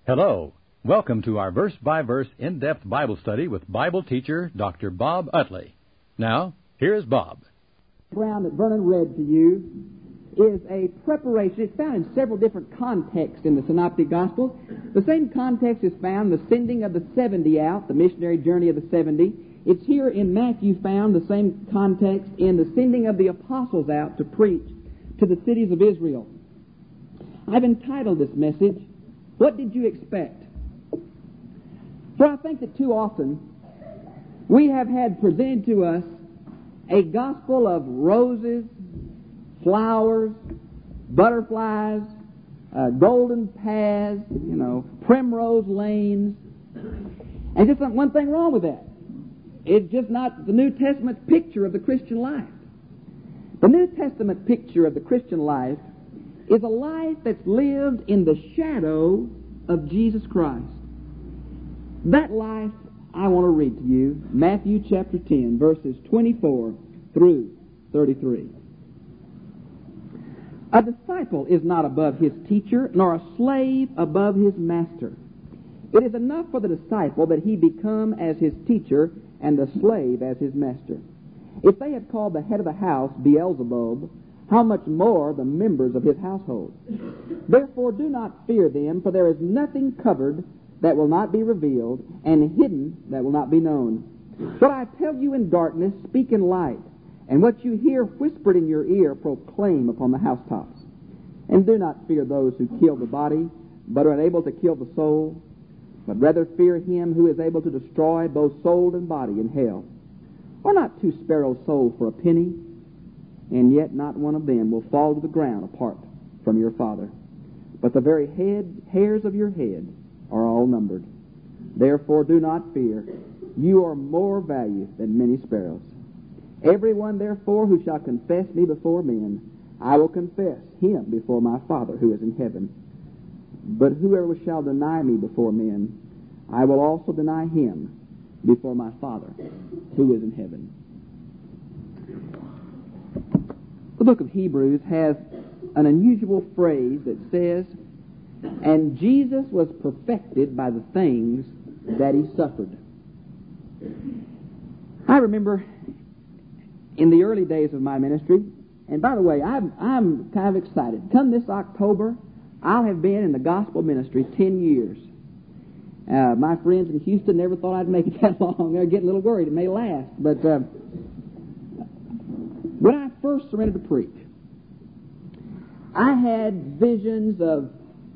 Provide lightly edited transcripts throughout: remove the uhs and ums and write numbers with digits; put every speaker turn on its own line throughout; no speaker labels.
Hello. Welcome to our verse-by-verse in-depth Bible study with Bible teacher Dr. Bob Utley. Now, here's Bob.
The ground that Vernon read to you is a preparation. It's found in several different contexts in the Synoptic Gospels. The same context is found in the sending of the 70 out, the missionary journey of the 70. It's here in Matthew found the same context in the sending of the apostles out to preach to the cities of Israel. I've entitled this message, What Did You Expect? For I think that too often we have had presented to us a gospel of roses, flowers, butterflies, golden paths, primrose lanes. And just one thing wrong with that. It's just not the New Testament picture of the Christian life. The New Testament picture of the Christian life is a life that's lived in the shadow of Jesus Christ. That life I want to read to you, Matthew chapter 10, verses 24 through 33. A disciple is not above his teacher, nor a slave above his master. It is enough for the disciple that he become as his teacher and the slave as his master. If they have called the head of the house Beelzebub, how much more the members of his household? Therefore do not fear them, for there is nothing covered that will not be revealed, and hidden that will not be known. What I tell you in darkness, speak in light, and what you hear whispered in your ear, proclaim upon the housetops. And do not fear those who kill the body, but are unable to kill the soul, but rather fear him who is able to destroy both soul and body in hell. Are not 2 sparrows sold for a penny? And yet not one of them will fall to the ground apart from your Father. But the very hairs of your head are all numbered. Therefore do not fear. You are more valuable than many sparrows. Everyone, therefore, who shall confess me before men, I will confess him before my Father who is in heaven. But whoever shall deny me before men, I will also deny him before my Father who is in heaven. The book of Hebrews has an unusual phrase that says, and Jesus was perfected by the things that he suffered. I remember in the early days of my ministry, and by the way, I'm kind of excited. Come this October, I'll have been in the gospel ministry 10 years. My friends in Houston never thought I'd make it that long. They're getting a little worried. It may last. But when I first surrendered to preach, I had visions of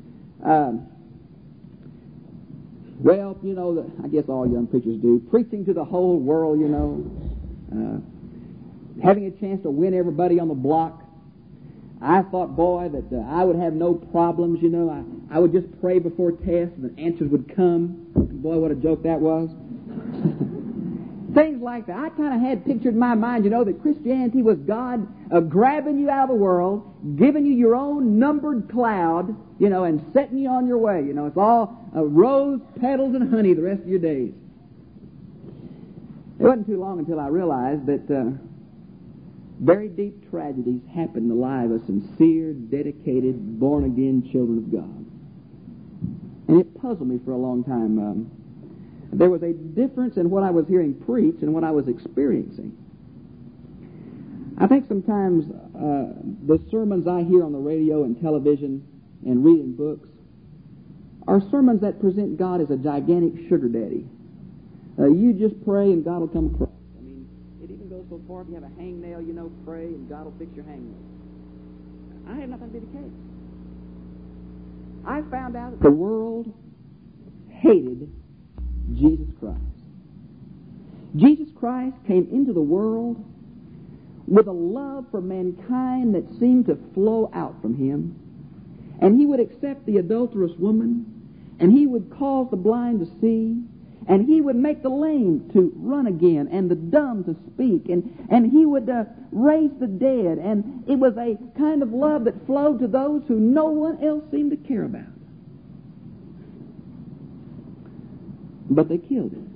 I guess all young preachers do, preaching to the whole world, having a chance to win everybody on the block. I thought, boy, that I would have no problems, I would just pray before tests and the answers would come. Boy, what a joke that was. Things like that. I kind of had pictured in my mind, that Christianity was God grabbing you out of the world, giving you your own numbered cloud, and setting you on your way. It's all rose petals and honey the rest of your days. It wasn't too long until I realized that very deep tragedies happen in the lives of sincere, dedicated, born-again children of God. And it puzzled me for a long time. There was a difference in what I was hearing preached and what I was experiencing. I think sometimes the sermons I hear on the radio and television and read in books are sermons that present God as a gigantic sugar daddy. You just pray and God will come across. It even goes so far, if you have a hangnail, pray and God will fix your hangnail. I had nothing to be the case. I found out that the world hated Jesus Christ. Jesus Christ came into the world with a love for mankind that seemed to flow out from him. And he would accept the adulterous woman, and he would cause the blind to see, and he would make the lame to run again, and the dumb to speak, and he would raise the dead. And it was a kind of love that flowed to those who no one else seemed to care about. But they killed him.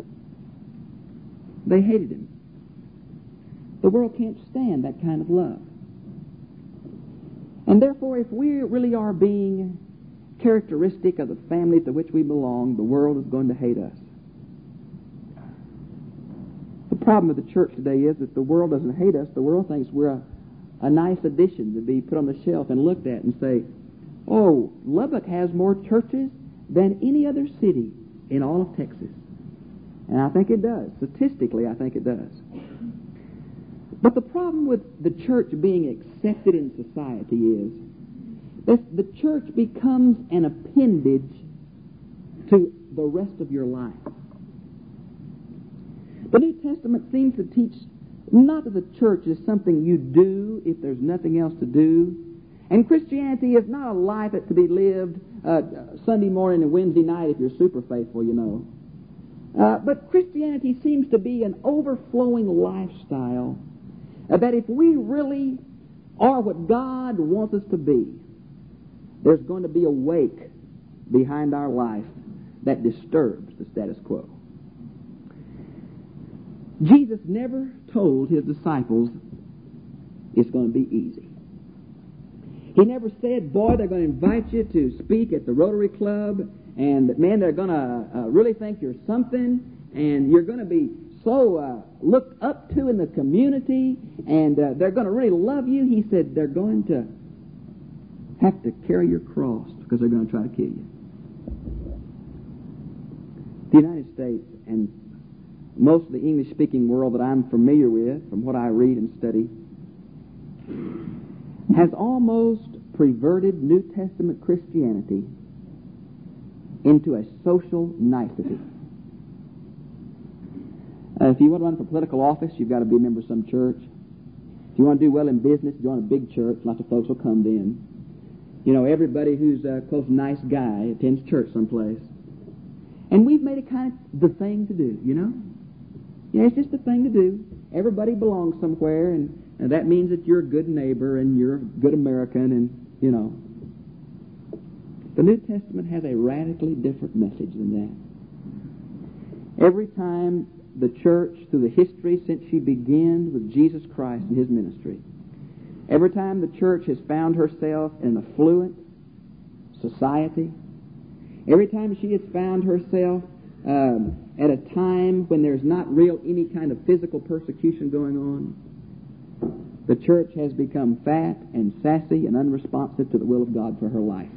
They hated him. The world can't stand that kind of love. And therefore, if we really are being characteristic of the family to which we belong, the world is going to hate us. The problem with the church today is that the world doesn't hate us. The world thinks we're a nice addition to be put on the shelf and looked at and say, oh, Lubbock has more churches than any other city in all of Texas. And I think it does. Statistically, I think it does. But the problem with the church being accepted in society is that the church becomes an appendage to the rest of your life. The New Testament seems to teach not that the church is something you do if there's nothing else to do. And Christianity is not a life that to be lived Sunday morning and Wednesday night if you're super faithful, you know. But Christianity seems to be an overflowing lifestyle that if we really are what God wants us to be, there's going to be a wake behind our life that disturbs the status quo. Jesus never told his disciples it's going to be easy. He never said, boy, they're going to invite you to speak at the Rotary Club, and man, they're going to really think you're something, and you're going to be so looked up to in the community, and they're going to really love you. He said they're going to have to carry your cross because they're going to try to kill you. The United States and most of the English-speaking world that I'm familiar with, from what I read and study, has almost perverted New Testament Christianity into a social nicety. If you want to run for political office, you've got to be a member of some church. If you want to do well in business, join a big church. Lots of folks will come then. You know, everybody who's a close, nice guy attends church someplace. And we've made it kind of the thing to do, you know? Yeah, it's just the thing to do. Everybody belongs somewhere, and that means that you're a good neighbor and you're a good American, and, you know. The New Testament has a radically different message than that. Every time the church, through the history since she began with Jesus Christ and his ministry, every time the church has found herself in an affluent society, every time she has found herself at a time when there's not real any kind of physical persecution going on, the church has become fat and sassy and unresponsive to the will of God for her life.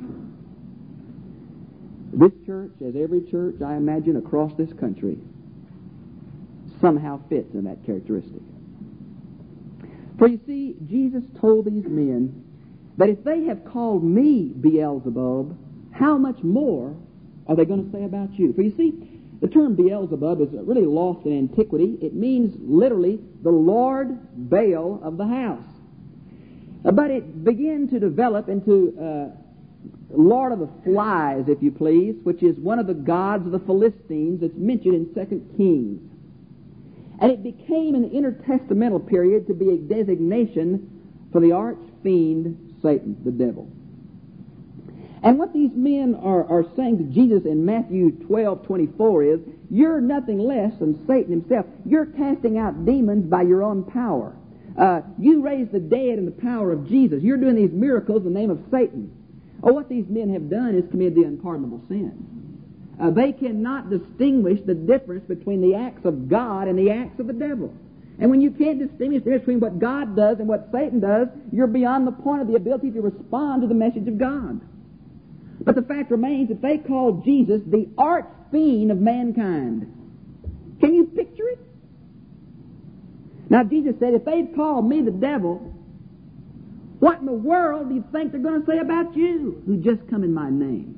This church, as every church I imagine across this country, somehow fits in that characteristic. For you see, Jesus told these men that if they have called me Beelzebub, how much more are they going to say about you? For you see, the term Beelzebub is really lost in antiquity. It means literally the Lord Baal of the house. But it began to develop into Lord of the Flies, if you please, which is one of the gods of the Philistines that's mentioned in 2 Kings. And it became in the intertestamental period to be a designation for the arch-fiend Satan, the devil. And what these men are saying to Jesus in Matthew 12:24 is, you're nothing less than Satan himself. You're casting out demons by your own power. You raised the dead in the power of Jesus. You're doing these miracles in the name of Satan. Oh, what these men have done is committed the unpardonable sin. They cannot distinguish the difference between the acts of God and the acts of the devil. And when you can't distinguish the difference between what God does and what Satan does, you're beyond the point of the ability to respond to the message of God. But the fact remains that they called Jesus the arch-fiend of mankind. Can you picture it? Now, Jesus said, if they've called me the devil, what in the world do you think they're going to say about you who just come in my name?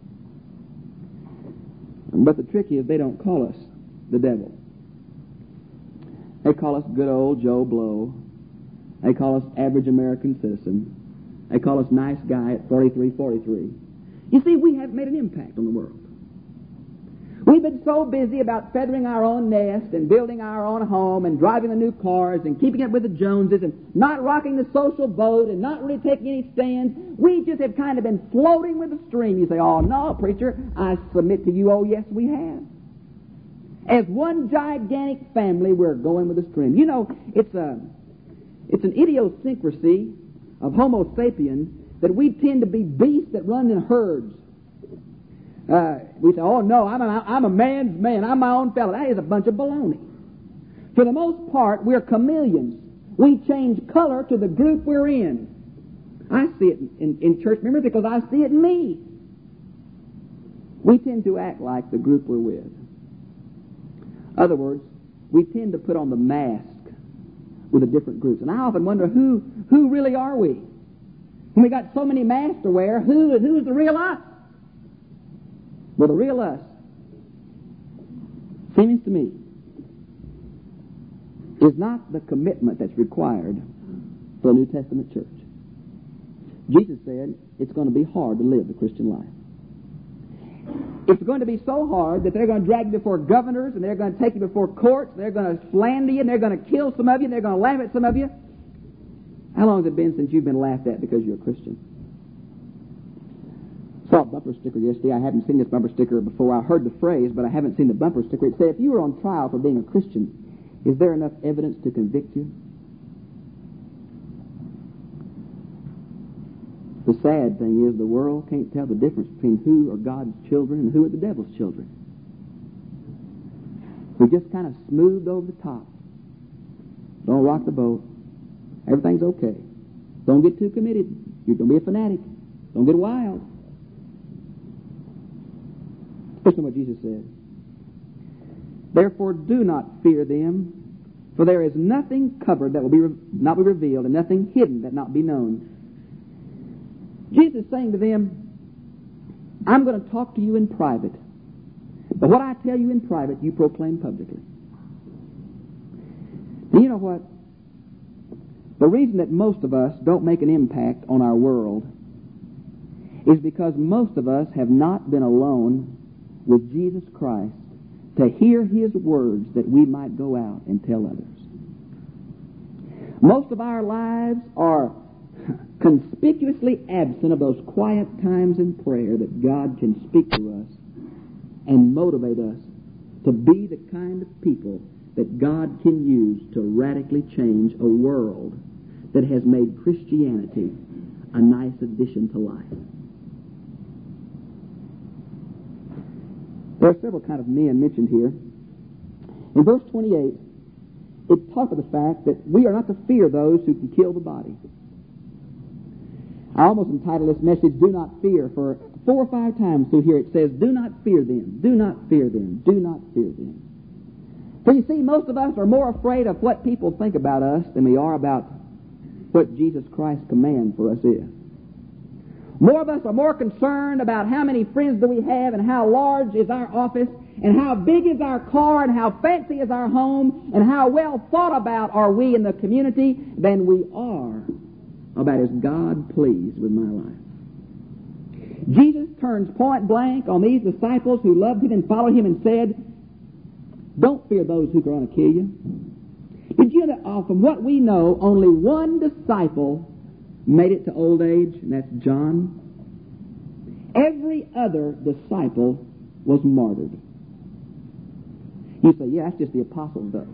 But the trick is they don't call us the devil. They call us good old Joe Blow. They call us average American citizen. They call us nice guy at 43. You see, we haven't made an impact on the world. We've been so busy about feathering our own nest and building our own home and driving the new cars and keeping up with the Joneses and not rocking the social boat and not really taking any stands. We just have kind of been floating with the stream. You say, oh, no, preacher, I submit to you, oh, yes, we have. As one gigantic family, we're going with the stream. You know, it's an idiosyncrasy of Homo sapiens that we tend to be beasts that run in herds. We say, oh, no, I'm a man's man. I'm my own fellow. That is a bunch of baloney. For the most part, we're chameleons. We change color to the group we're in. I see it in church members because I see it in me. We tend to act like the group we're with. In other words, we tend to put on the mask with the different groups. And I often wonder, who really are we? When we got so many masks to wear, who's the real us? Well, the real us, seems to me, is not the commitment that's required for a New Testament church. Jesus said it's going to be hard to live the Christian life. It's going to be so hard that they're going to drag you before governors, and they're going to take you before courts, they're going to slander you, and they're going to kill some of you, and they're going to laugh at some of you. How long has it been since you've been laughed at because you're a Christian? I saw a bumper sticker yesterday. I haven't seen this bumper sticker before. I heard the phrase, but I haven't seen the bumper sticker. It said, if you were on trial for being a Christian, is there enough evidence to convict you? The sad thing is the world can't tell the difference between who are God's children and who are the devil's children. We just kind of smoothed over the top. Don't rock the boat. Everything's okay. Don't get too committed. Don't be a fanatic. Don't get wild. Listen to what Jesus said. Therefore do not fear them, for there is nothing covered that will not be revealed, and nothing hidden that not be known. Jesus is saying to them, I'm going to talk to you in private, but what I tell you in private, you proclaim publicly. And you know what? The reason that most of us don't make an impact on our world is because most of us have not been alone with Jesus Christ to hear His words that we might go out and tell others. Most of our lives are conspicuously absent of those quiet times in prayer that God can speak to us and motivate us to be the kind of people that God can use to radically change a world that has made Christianity a nice addition to life. There are several kind of men mentioned here. In verse 28, it talks of the fact that we are not to fear those who can kill the body. I almost entitled this message, Do Not Fear, for 4 or 5 times through here it says, do not fear them, do not fear them, do not fear them. So you see, most of us are more afraid of what people think about us than we are about what Jesus Christ's command for us is. More of us are more concerned about how many friends do we have and how large is our office and how big is our car and how fancy is our home and how well thought about are we in the community than we are about is God pleased with my life. Jesus turns point blank on these disciples who loved Him and followed Him and said, don't fear those who are going to kill you. Did you know that from what we know, only one disciple made it to old age, and that's John? Every other disciple was martyred. You say, yeah, that's just the apostles, though.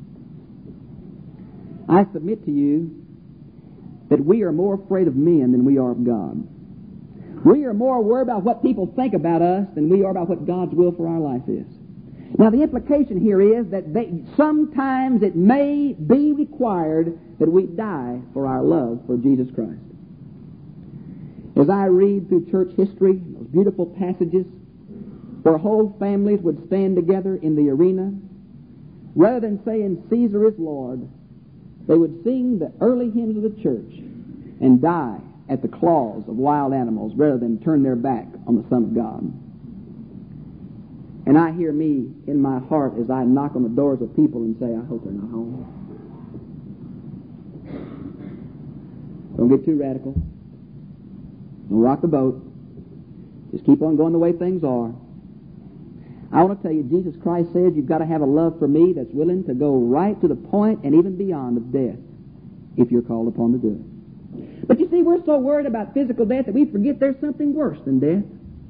I submit to you that we are more afraid of men than we are of God. We are more worried about what people think about us than we are about what God's will for our life is. Now, the implication here is that sometimes it may be required that we die for our love for Jesus Christ. As I read through church history, those beautiful passages where whole families would stand together in the arena, rather than saying, Caesar is Lord, they would sing the early hymns of the church and die at the claws of wild animals rather than turn their back on the Son of God. And I hear me in my heart as I knock on the doors of people and say, I hope they're not home. Don't get too radical. Don't rock the boat. Just keep on going the way things are. I want to tell you, Jesus Christ says you've got to have a love for me that's willing to go right to the point and even beyond of death if you're called upon to do it. But you see, we're so worried about physical death that we forget there's something worse than death.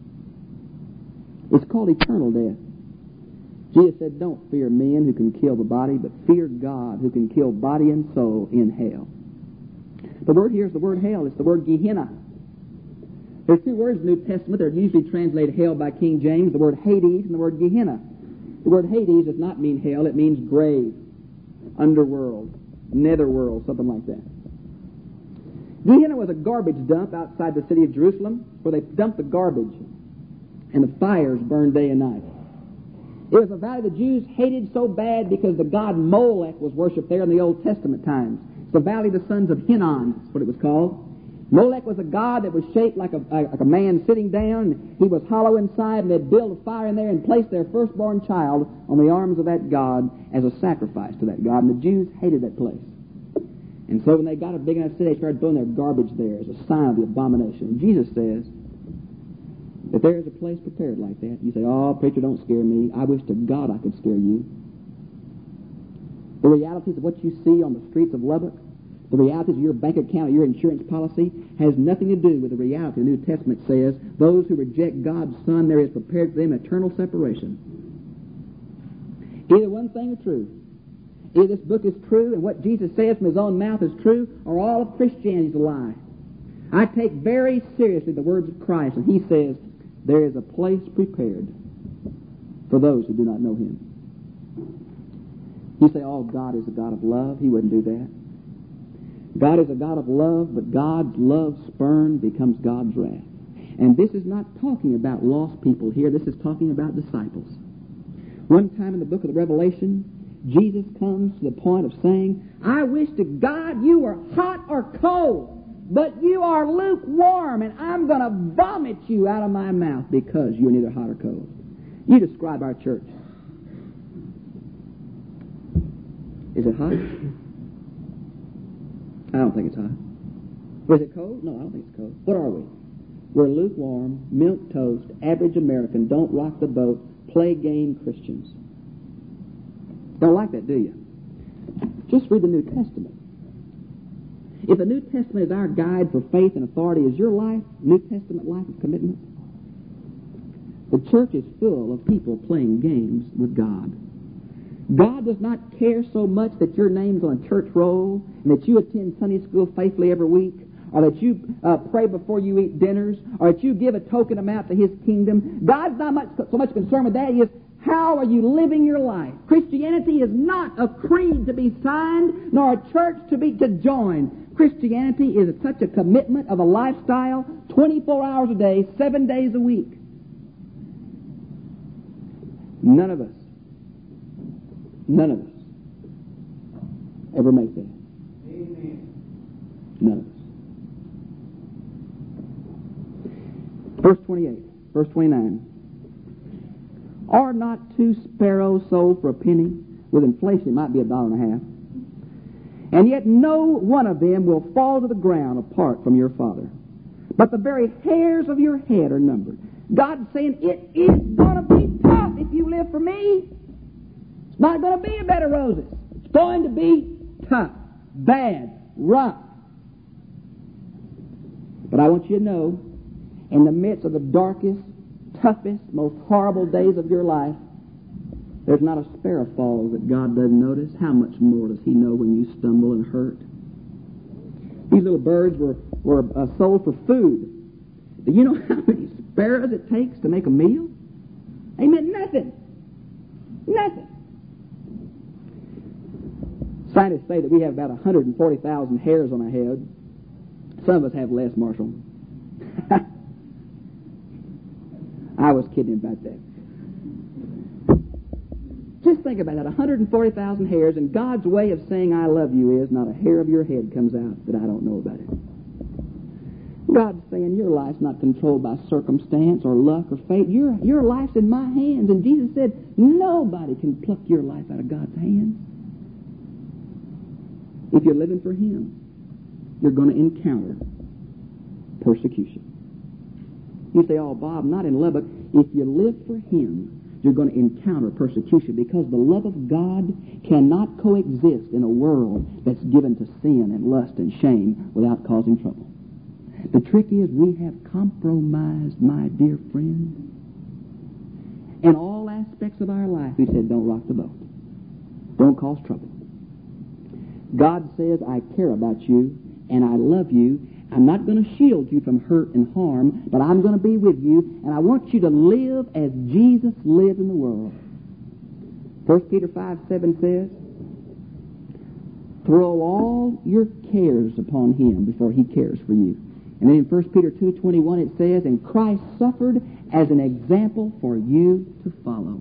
It's called eternal death. Jesus said, don't fear men who can kill the body, but fear God who can kill body and soul in hell. The word here is the word hell. It's the word Gehenna. There are two words in the New Testament that are usually translated hell by King James, the word Hades and the word Gehenna. The word Hades does not mean hell, it means grave, underworld, netherworld, something like that. Gehenna was a garbage dump outside the city of Jerusalem where they dumped the garbage and the fires burned day and night. It was a valley the Jews hated so bad because the god Molech was worshipped there in the Old Testament times. It's the valley of the sons of Hinnom, that's what it was called. Molech was a god that was shaped like a man sitting down. He was hollow inside, and they'd build a fire in there and place their firstborn child on the arms of that god as a sacrifice to that god. And the Jews hated that place. And so when they got a big enough city, they started throwing their garbage there as a sign of the abomination. And Jesus says that there is a place prepared like that. You say, "Oh, preacher, don't scare me. I wish to God I could scare you." The realities of what you see on the streets of Lubbock, the realities of your bank account, your insurance policy, has nothing to do with the reality. The New Testament says, those who reject God's Son, there is prepared for them eternal separation. Either one thing is true. Either this book is true, and what Jesus says from His own mouth is true, or all of Christianity is a lie. I take very seriously the words of Christ, and He says, there is a place prepared for those who do not know Him. You say, "Oh, God is a God of love." He wouldn't do that. God is a God of love, but God's love spurned becomes God's wrath. And this is not talking about lost people here. This is talking about disciples. One time in the book of the Revelation, Jesus comes to the point of saying, "I wish to God you were hot or cold, but you are lukewarm, and I'm going to vomit you out of my mouth because you're neither hot or cold." You describe our church. Is it hot? I don't think it's hot. Is it cold? No, I don't think it's cold. What are we? We're lukewarm, milk toast, average American, don't rock the boat, play game Christians. Don't like that, do you? Just read the New Testament. If the New Testament is our guide for faith and authority, is your life New Testament life of commitment? The church is full of people playing games with God. God does not care so much that your name's on a church roll and that you attend Sunday school faithfully every week, or that you pray before you eat dinners, or that you give a token amount to His kingdom. God's not so much concerned with that. He is, how are you living your life? Christianity is not a creed to be signed, nor a church to join. Christianity is such a commitment of a lifestyle, 24 hours a day, 7 days a week. None of us ever make that.
Amen.
None of us. Verse 28, verse 29. Are not 2 sparrows sold for a penny? With inflation, it might be $1.50. And yet no one of them will fall to the ground apart from your Father. But the very hairs of your head are numbered. God's saying, it is going to be tough if you live for me. It's not going to be a bed of roses. It's going to be tough, bad, rough. But I want you to know, in the midst of the darkest, toughest, most horrible days of your life, there's not a sparrow falls that God doesn't notice. How much more does He know when you stumble and hurt? These little birds were sold for food. Do you know how many sparrows it takes to make a meal? They meant nothing. Nothing. Scientists say that we have about 140,000 hairs on our head. Some of us have less, Marshall. I was kidding about that. Just think about that, 140,000 hairs, and God's way of saying I love you is not a hair of your head comes out that I don't know about it. God's saying your life's not controlled by circumstance or luck or fate. Your life's in my hands. And Jesus said, nobody can pluck your life out of God's hands. If you're living for Him, you're going to encounter persecution. You say, oh, Bob, not in Lubbock. If you live for Him, you're going to encounter persecution, because the love of God cannot coexist in a world that's given to sin and lust and shame without causing trouble. The trick is we have compromised, my dear friend. In all aspects of our life, He said, don't rock the boat. Don't cause trouble. God says, I care about you, and I love you, I'm not going to shield you from hurt and harm, but I'm going to be with you, and I want you to live as Jesus lived in the world. 1 Peter 5:7 says, throw all your cares upon Him before He cares for you. And then in 1 Peter 2:21 it says, and Christ suffered as an example for you to follow.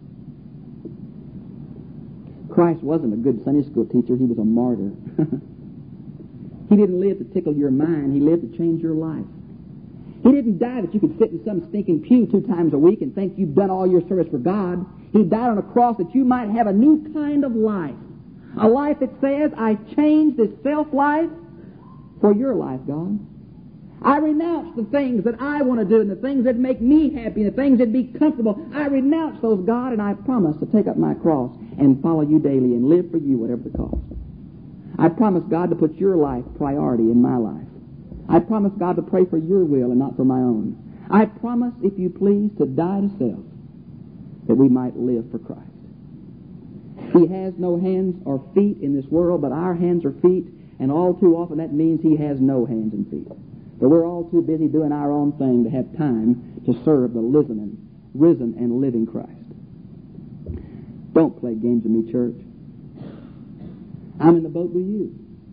Christ wasn't a good Sunday school teacher. He was a martyr. He didn't live to tickle your mind. He lived to change your life. He didn't die that you could sit in some stinking pew 2 times a week and think you've done all your service for God. He died on a cross that you might have a new kind of life. A life that says, I changed this self-life for your life, God. I renounce the things that I want to do and the things that make me happy and the things that be comfortable. I renounce those, God, and I promise to take up my cross and follow you daily and live for you whatever the cost. I promise, God, to put your life priority in my life. I promise, God, to pray for your will and not for my own. I promise, if you please, to die to self that we might live for Christ. He has no hands or feet in this world, but our hands are feet, and all too often that means He has no hands and feet. But we're all too busy doing our own thing to have time to serve the risen and living Christ. Don't play games with me, church. I'm in the boat with you.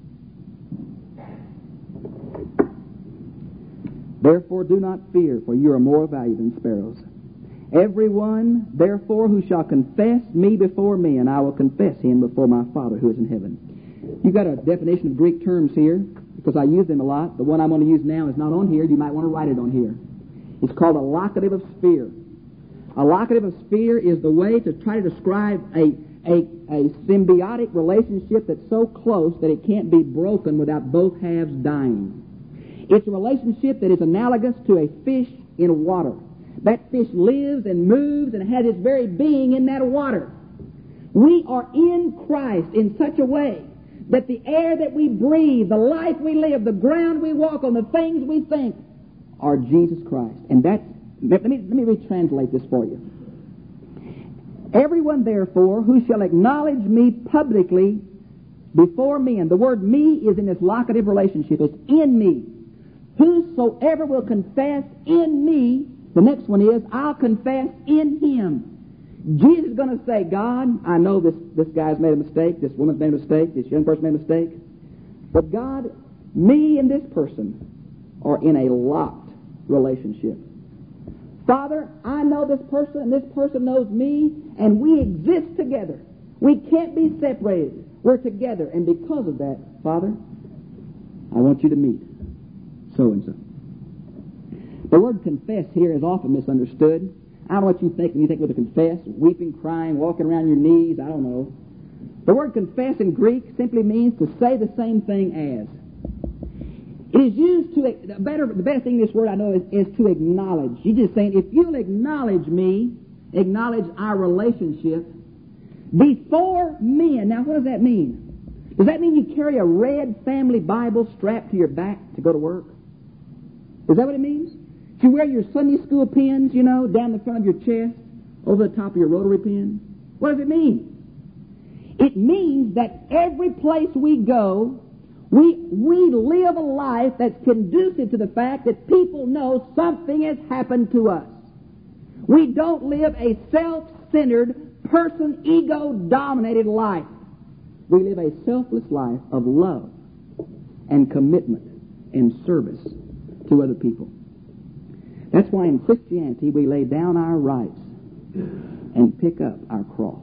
Therefore do not fear, for you are more valuable than sparrows. Everyone, therefore, who shall confess me before men, I will confess him before my Father who is in heaven. You've got a definition of Greek terms here, because I use them a lot. The one I'm going to use now is not on here. You might want to write it on here. It's called a locative of sphere. A locative of sphere is the way to try to describe a symbiotic relationship that's so close that it can't be broken without both halves dying. It's a relationship that is analogous to a fish in water. That fish lives and moves and has its very being in that water. We are in Christ in such a way that the air that we breathe, the life we live, the ground we walk on, the things we think are Jesus Christ. And that's, let me retranslate this for you. Everyone, therefore, who shall acknowledge me publicly before men. The word me is in this locative relationship. It's in me. Whosoever will confess in me, the next one is, I'll confess in him. Jesus is going to say, God, I know this guy's made a mistake, this woman's made a mistake, this young person made a mistake. But God, me and this person are in a locked relationship. Father, I know this person and this person knows me, and we exist together. We can't be separated. We're together. And because of that, Father, I want you to meet so-and-so. The word confess here is often misunderstood. I don't know what you think when you think of the confess, weeping, crying, walking around your knees, I don't know. The word confess in Greek simply means to say the same thing as. It is used to, the best thing this word I know is to acknowledge. You're just saying, if you'll acknowledge me, acknowledge our relationship, before men. Now, what does that mean? Does that mean you carry a red family Bible strapped to your back to go to work? Is that what it means? Do you wear your Sunday school pins, down the front of your chest, over the top of your rotary pen? What does it mean? It means that every place we go, we live a life that's conducive to the fact that people know something has happened to us. We don't live a self-centered, person, ego-dominated life. We live a selfless life of love and commitment and service to other people. That's why in Christianity we lay down our rights and pick up our cross.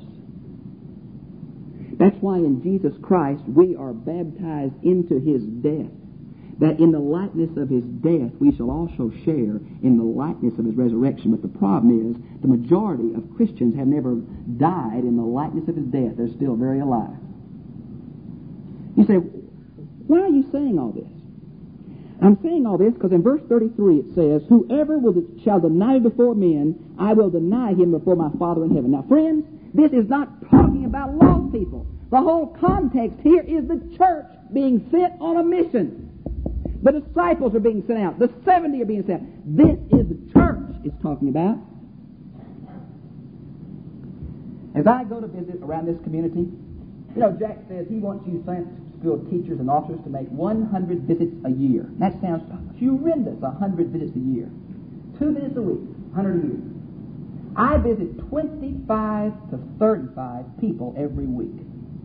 That's why in Jesus Christ we are baptized into His death, that in the likeness of His death we shall also share in the likeness of His resurrection. But the problem is the majority of Christians have never died in the likeness of His death. They're still very alive. You say, why are you saying all this? I'm saying all this because in verse 33 it says, whoever shall deny me before men, I will deny him before my Father in heaven. Now, friends, this is not talking about lost people. The whole context here is the church being sent on a mission. The disciples are being sent out. The 70 are being sent out. This is the church it's talking about. As I go to visit around this community, Jack says he wants you to school teachers and officers to make 100 visits a year. That sounds horrendous, 100 visits a year. 2 visits a week, 100 a year. I visit 25 to 35 people every week.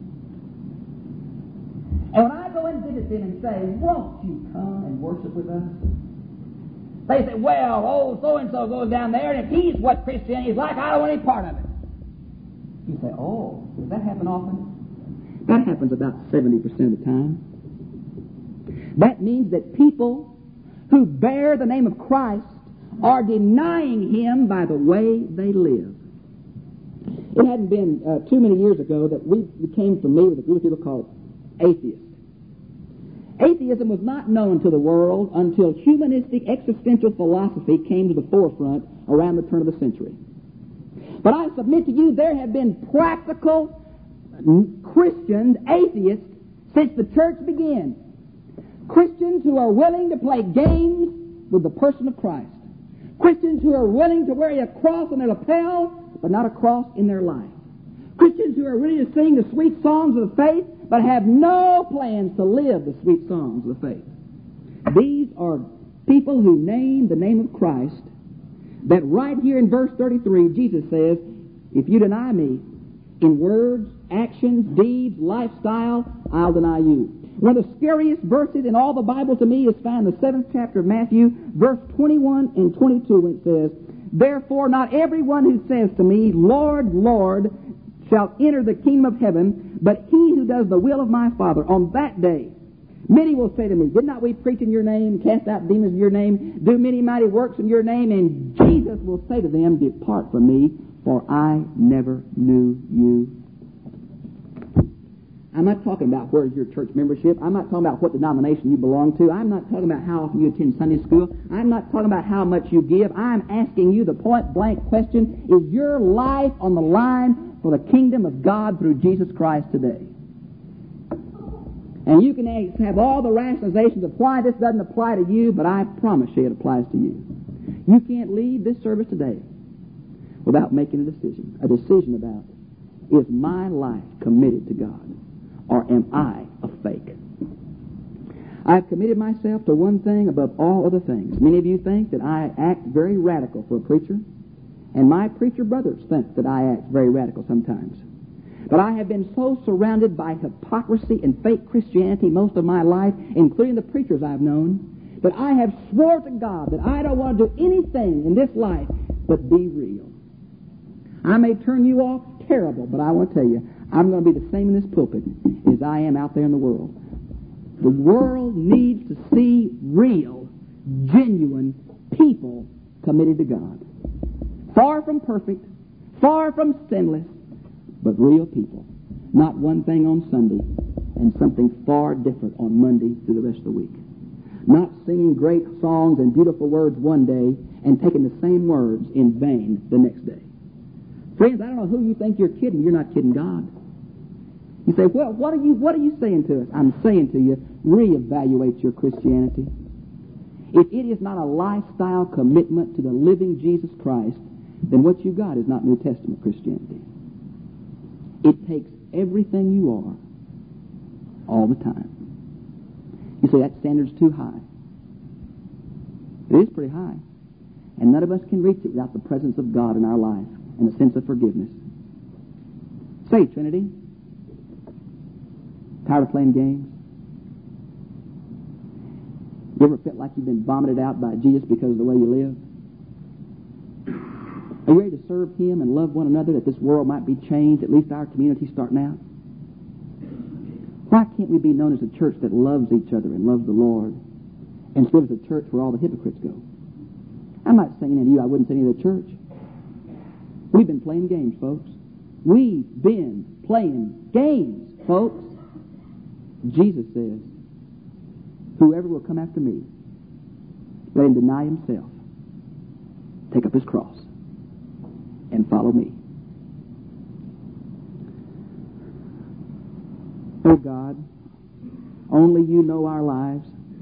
And when I go and visit them and say, won't you come and worship with us? They say, well, old so-and-so goes down there, and if he's what Christianity is like, I don't want any part of it. You say, oh, does that happen often? That happens about 70% of the time. That means that people who bear the name of Christ are denying Him by the way they live. It hadn't been too many years ago that we became familiar with a group of people called atheists. Atheism was not known to the world until humanistic existential philosophy came to the forefront around the turn of the century. But I submit to you, there have been practical Christians, atheists, since the church began. Christians who are willing to play games with the person of Christ. Christians who are willing to wear a cross on their lapel, but not a cross in their life. Christians who are ready to sing the sweet songs of the faith, but have no plans to live the sweet songs of the faith. These are people who name the name of Christ, that right here in verse 33, Jesus says, if you deny me in words, actions, deeds, lifestyle, I'll deny you. One of the scariest verses in all the Bible to me is found in the 7th chapter of Matthew, verse 21 and 22, when it says, therefore not everyone who says to me, Lord, Lord, shall enter the kingdom of heaven, but he who does the will of my Father. On that day, many will say to me, did not we preach in your name, cast out demons in your name, do many mighty works in your name? And Jesus will say to them, depart from me, for I never knew you. I'm not talking about where's your church membership. I'm not talking about what denomination you belong to. I'm not talking about how often you attend Sunday school. I'm not talking about how much you give. I'm asking you the point-blank question, is your life on the line for the kingdom of God through Jesus Christ today? And you can have all the rationalizations of why this doesn't apply to you, but I promise you it applies to you. You can't leave this service today without making a decision about, is my life committed to God, or am I a fake? I've committed myself to one thing above all other things. Many of you think that I act very radical for a preacher, and my preacher brothers think that I act very radical sometimes. But I have been so surrounded by hypocrisy and fake Christianity most of my life, including the preachers I've known, that I have sworn to God that I don't want to do anything in this life but be real. I may turn you off terrible, but I want to tell you, I'm going to be the same in this pulpit as I am out there in the world. The world needs to see real, genuine people committed to God. Far from perfect, far from sinless, but real people. Not one thing on Sunday and something far different on Monday through the rest of the week. Not singing great songs and beautiful words one day and taking the same words in vain the next day. Friends, I don't know who you think you're kidding. You're not kidding God. You say, well, what are you saying to us? I'm saying to you, reevaluate your Christianity. If it is not a lifestyle commitment to the living Jesus Christ, then what you got is not New Testament Christianity. It takes everything you are all the time. You say that standard's too high. It is pretty high. And none of us can reach it without the presence of God in our life and a sense of forgiveness. Say, Trinity, tired of playing games? You ever felt like you've been vomited out by Jesus because of the way you live? Are you ready to serve Him and love one another, that this world might be changed, at least our community starting out? Why can't we be known as a church that loves each other and loves the Lord, instead of a church where all the hypocrites go? I'm not saying to you I wouldn't say any of the church. We've been playing games, folks. We've been playing games, folks. Jesus says, whoever will come after me, let him deny himself, take up his cross, and follow me. Oh God, only you know our lives.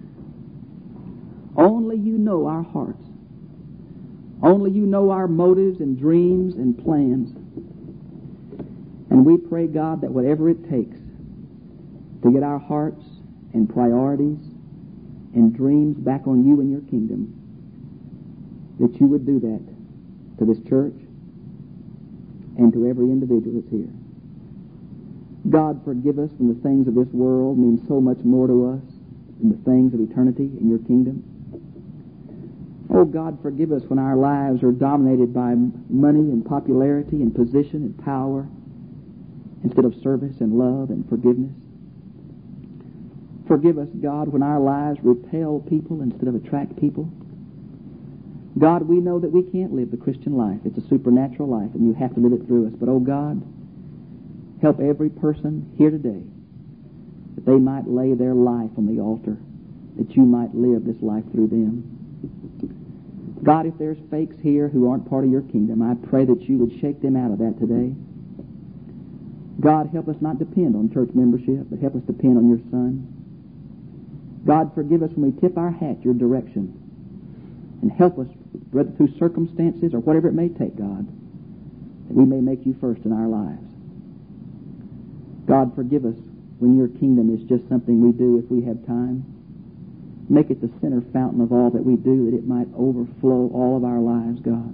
Only you know our hearts. Only you know our motives and dreams and plans. And we pray, God, that whatever it takes, to get our hearts and priorities and dreams back on you and your kingdom, that you would do that to this church and to every individual that's here. God, forgive us when the things of this world mean so much more to us than the things of eternity in your kingdom. Oh, God, forgive us when our lives are dominated by money and popularity and position and power instead of service and love and forgiveness. Forgive us, God, when our lives repel people instead of attract people. God, we know that we can't live the Christian life. It's a supernatural life, and you have to live it through us. But, oh, God, help every person here today that they might lay their life on the altar, that you might live this life through them. God, if there's fakes here who aren't part of your kingdom, I pray that you would shake them out of that today. God, help us not depend on church membership, but help us depend on your Son. God, forgive us when we tip our hat your direction, and help us, whether through circumstances or whatever it may take, God, that we may make you first in our lives. God, forgive us when your kingdom is just something we do if we have time. Make it the center fountain of all that we do, that it might overflow all of our lives, God.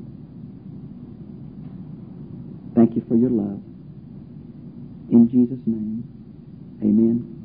Thank you for your love. In Jesus' name, amen.